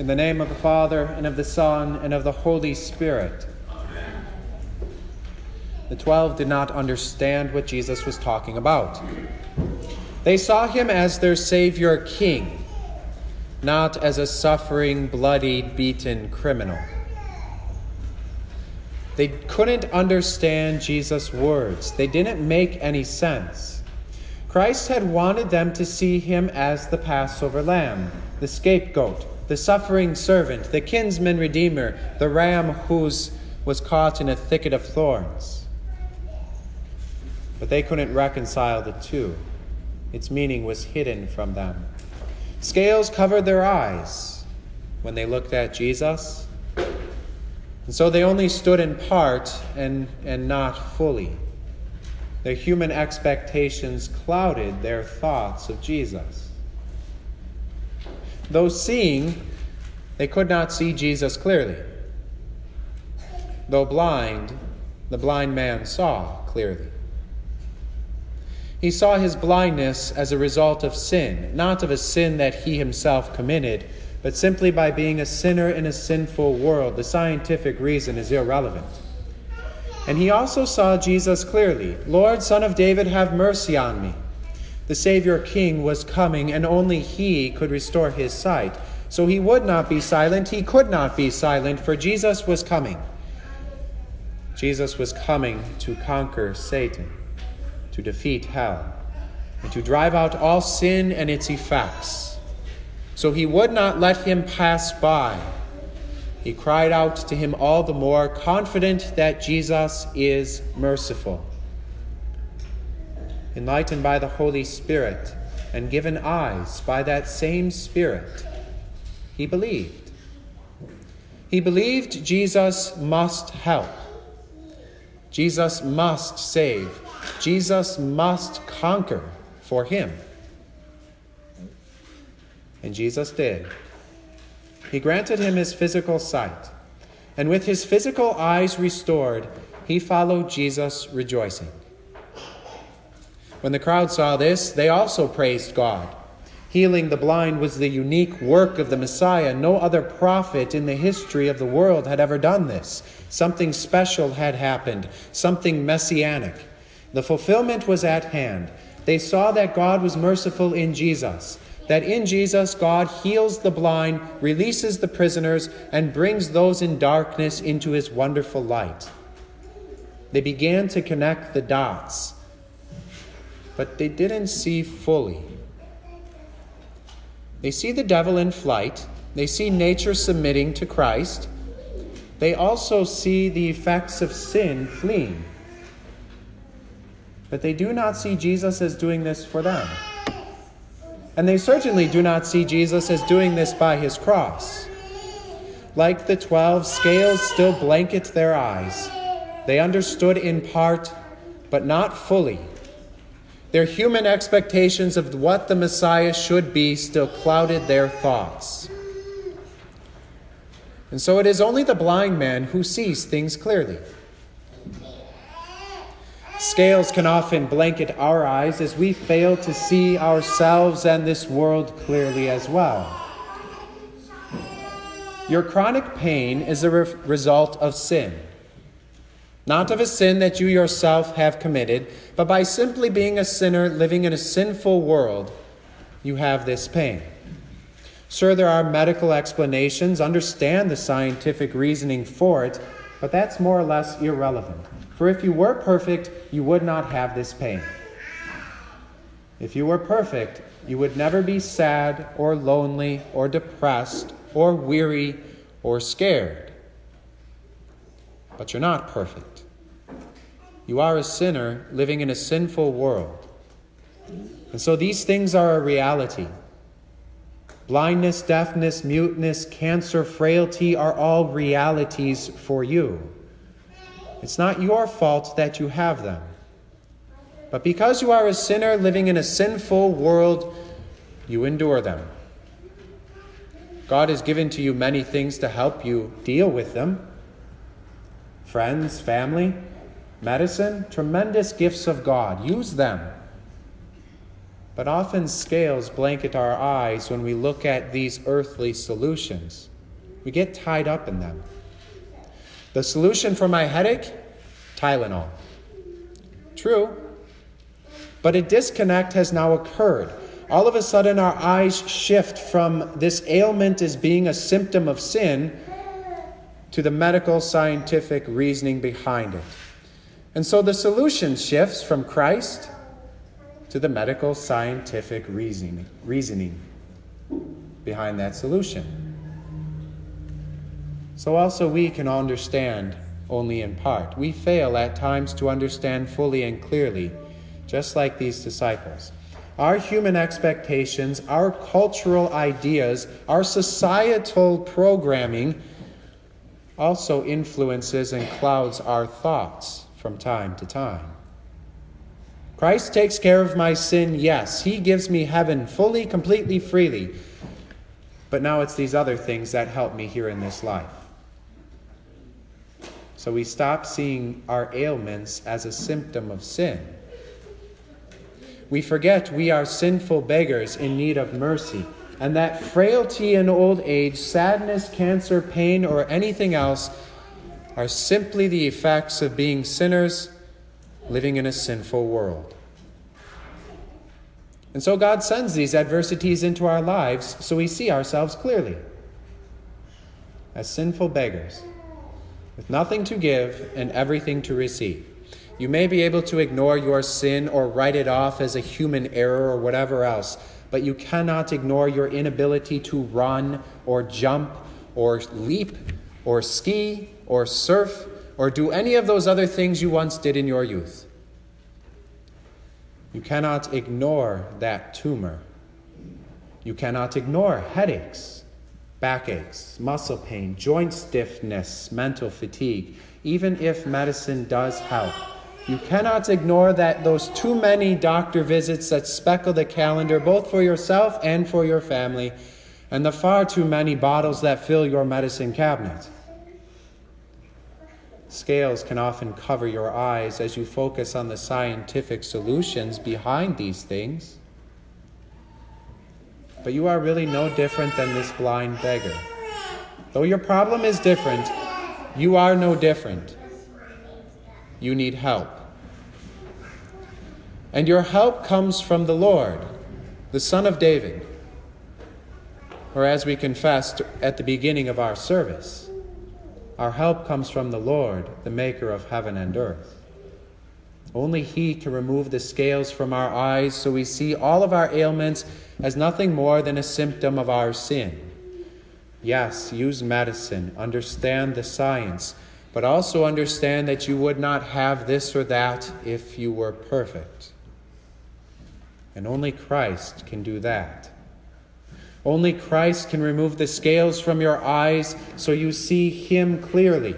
In the name of the Father, and of the Son, and of the Holy Spirit. Amen. The 12 did not understand what Jesus was talking about. They saw him as their Savior King, not as a suffering, bloodied, beaten criminal. They couldn't understand Jesus' words. They didn't make any sense. Christ had wanted them to see him as the Passover lamb, the scapegoat, the suffering servant, the kinsman redeemer, the ram who was caught in a thicket of thorns. But they couldn't reconcile the two. Its meaning was hidden from them. Scales covered their eyes when they looked at Jesus, and so they only stood in part and not fully. Their human expectations clouded their thoughts of Jesus. Though seeing, they could not see Jesus clearly. Though blind, the blind man saw clearly. He saw his blindness as a result of sin, not of a sin that he himself committed, but simply by being a sinner in a sinful world. The scientific reason is irrelevant. And he also saw Jesus clearly. Lord, Son of David, have mercy on me. The Savior King was coming, and only he could restore his sight. So he would not be silent. He could not be silent, for Jesus was coming. Jesus was coming to conquer Satan, to defeat hell, and to drive out all sin and its effects. So he would not let him pass by. He cried out to him all the more, confident that Jesus is merciful. Enlightened by the Holy Spirit and given eyes by that same Spirit, he believed. He believed Jesus must help. Jesus must save. Jesus must conquer for him. And Jesus did. He granted him his physical sight, and with his physical eyes restored, he followed Jesus rejoicing. When the crowd saw this, they also praised God. Healing the blind was the unique work of the Messiah. No other prophet in the history of the world had ever done this. Something special had happened, something messianic. The fulfillment was at hand. They saw that God was merciful in Jesus, that in Jesus God heals the blind, releases the prisoners, and brings those in darkness into his wonderful light. They began to connect the dots, but they didn't see fully. They see the devil in flight. They see nature submitting to Christ. They also see the effects of sin fleeing. But they do not see Jesus as doing this for them. And they certainly do not see Jesus as doing this by his cross. Like the 12, scales still blanket their eyes. They understood in part, but not fully. Their human expectations of what the Messiah should be still clouded their thoughts. And so it is only the blind man who sees things clearly. Scales can often blanket our eyes as we fail to see ourselves and this world clearly as well. Your chronic pain is a result of sin. Not of a sin that you yourself have committed, but by simply being a sinner living in a sinful world, you have this pain. Sure, there are medical explanations, understand the scientific reasoning for it, but that's more or less irrelevant. For if you were perfect, you would not have this pain. If you were perfect, you would never be sad or lonely or depressed or weary or scared. But you're not perfect. You are a sinner living in a sinful world. And so these things are a reality. Blindness, deafness, muteness, cancer, frailty are all realities for you. It's not your fault that you have them. But because you are a sinner living in a sinful world, you endure them. God has given to you many things to help you deal with them. Friends, family, medicine, tremendous gifts of God. Use them. But often scales blanket our eyes when we look at these earthly solutions. We get tied up in them. The solution for my headache? Tylenol. True. But a disconnect has now occurred. All of a sudden our eyes shift from this ailment as being a symptom of sin to the medical scientific reasoning behind it. And so the solution shifts from Christ to the medical scientific reasoning behind that solution. So also we can understand only in part. We fail at times to understand fully and clearly, just like these disciples. Our human expectations, our cultural ideas, our societal programming also influences and clouds our thoughts from time to time. Christ takes care of my sin, yes. He gives me heaven fully, completely, freely. But now it's these other things that help me here in this life. So we stop seeing our ailments as a symptom of sin. We forget we are sinful beggars in need of mercy, and that frailty in old age, sadness, cancer, pain, or anything else are simply the effects of being sinners living in a sinful world. And so God sends these adversities into our lives so we see ourselves clearly as sinful beggars with nothing to give and everything to receive. You may be able to ignore your sin or write it off as a human error or whatever else, but you cannot ignore your inability to run or jump or leap or ski or surf or do any of those other things you once did in your youth. You cannot ignore that tumor. You cannot ignore headaches, backaches, muscle pain, joint stiffness, mental fatigue, even if medicine does help. You cannot ignore that those too many doctor visits that speckle the calendar, both for yourself and for your family, and the far too many bottles that fill your medicine cabinet. Scales can often cover your eyes as you focus on the scientific solutions behind these things. But you are really no different than this blind beggar. Though your problem is different, you are no different. You need help. And your help comes from the Lord, the Son of David. Or as we confessed at the beginning of our service, our help comes from the Lord, the maker of heaven and earth. Only He can remove the scales from our eyes so we see all of our ailments as nothing more than a symptom of our sin. Yes, use medicine, understand the science, but also understand that you would not have this or that if you were perfect. And only Christ can do that. Only Christ can remove the scales from your eyes so you see Him clearly.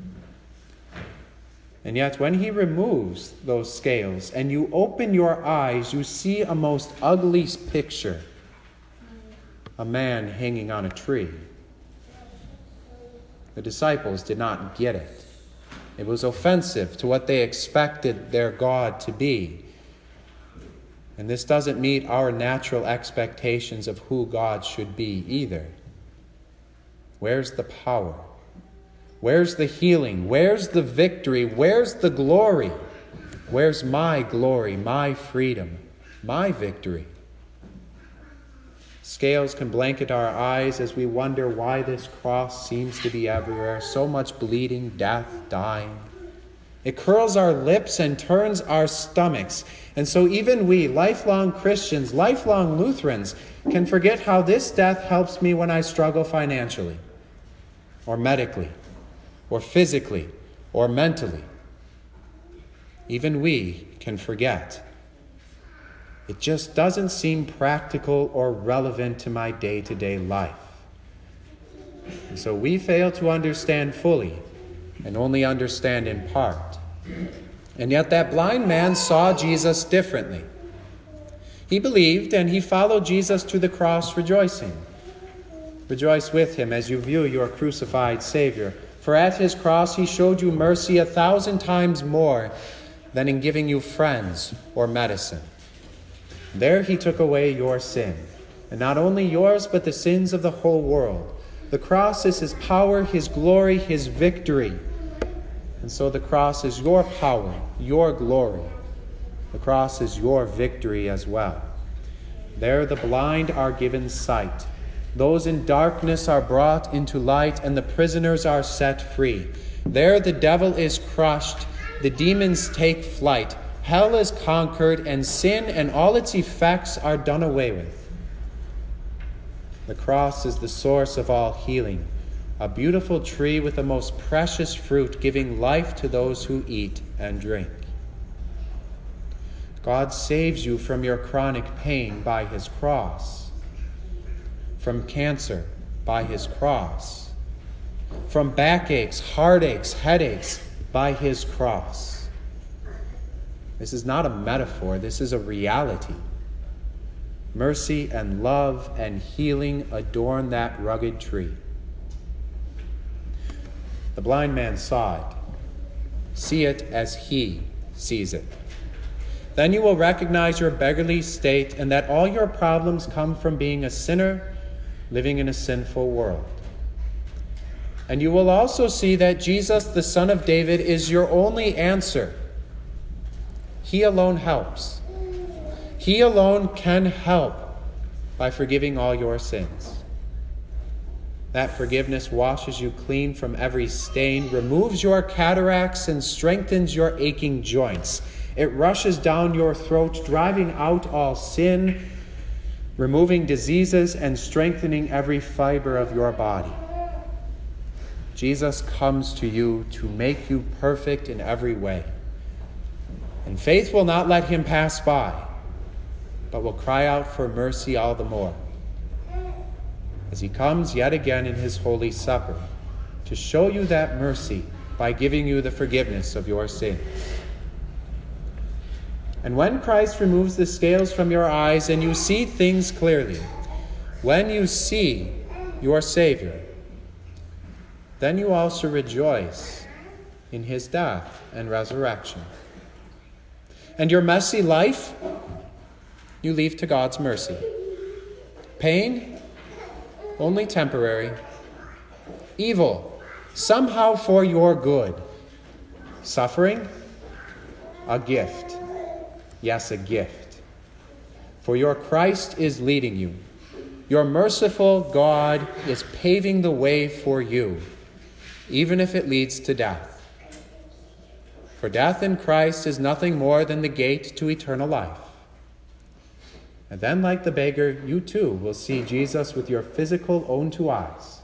And yet when He removes those scales and you open your eyes, you see a most ugly picture. A man hanging on a tree. The disciples did not get it. It was offensive to what they expected their God to be. And this doesn't meet our natural expectations of who God should be either. Where's the power? Where's the healing? Where's the victory? Where's the glory? Where's my glory, my freedom, my victory? Scales can blanket our eyes as we wonder why this cross seems to be everywhere. So much bleeding, death, dying. It curls our lips and turns our stomachs. And so even we, lifelong Christians, lifelong Lutherans, can forget how this death helps me when I struggle financially, or medically, or physically, or mentally. Even we can forget. It just doesn't seem practical or relevant to my day-to-day life. And so we fail to understand fully and only understand in part. And yet that blind man saw Jesus differently. He believed and he followed Jesus to the cross rejoicing. Rejoice with him as you view your crucified Savior. For at his cross he showed you mercy 1,000 times more than in giving you friends or medicine. There he took away your sin, and not only yours, but the sins of the whole world. The cross is his power, his glory, his victory. And so the cross is your power, your glory. The cross is your victory as well. There the blind are given sight. Those in darkness are brought into light, and the prisoners are set free. There the devil is crushed, the demons take flight, hell is conquered, and sin and all its effects are done away with. The cross is the source of all healing, a beautiful tree with the most precious fruit, giving life to those who eat and drink. God saves you from your chronic pain by his cross, from cancer by his cross, from backaches, heartaches, headaches by his cross. This is not a metaphor, this is a reality. Mercy and love and healing adorn that rugged tree. The blind man saw it. See it as he sees it. Then you will recognize your beggarly state and that all your problems come from being a sinner living in a sinful world. And you will also see that Jesus, the Son of David, is your only answer. He alone helps. He alone can help by forgiving all your sins. That forgiveness washes you clean from every stain, removes your cataracts, and strengthens your aching joints. It rushes down your throat, driving out all sin, removing diseases, and strengthening every fiber of your body. Jesus comes to you to make you perfect in every way. And faith will not let him pass by, but will cry out for mercy all the more, as he comes yet again in his holy supper to show you that mercy by giving you the forgiveness of your sins. And when Christ removes the scales from your eyes and you see things clearly, when you see your Savior, then you also rejoice in his death and resurrection. And your messy life, you leave to God's mercy. Pain, only temporary. Evil, somehow for your good. Suffering, a gift. Yes, a gift. For your Christ is leading you. Your merciful God is paving the way for you, even if it leads to death. For death in Christ is nothing more than the gate to eternal life. And then, like the beggar, you too will see Jesus with your physical own two eyes.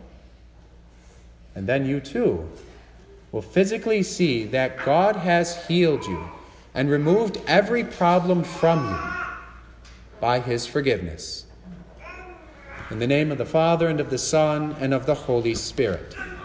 And then you too will physically see that God has healed you and removed every problem from you by his forgiveness. In the name of the Father, and of the Son, and of the Holy Spirit.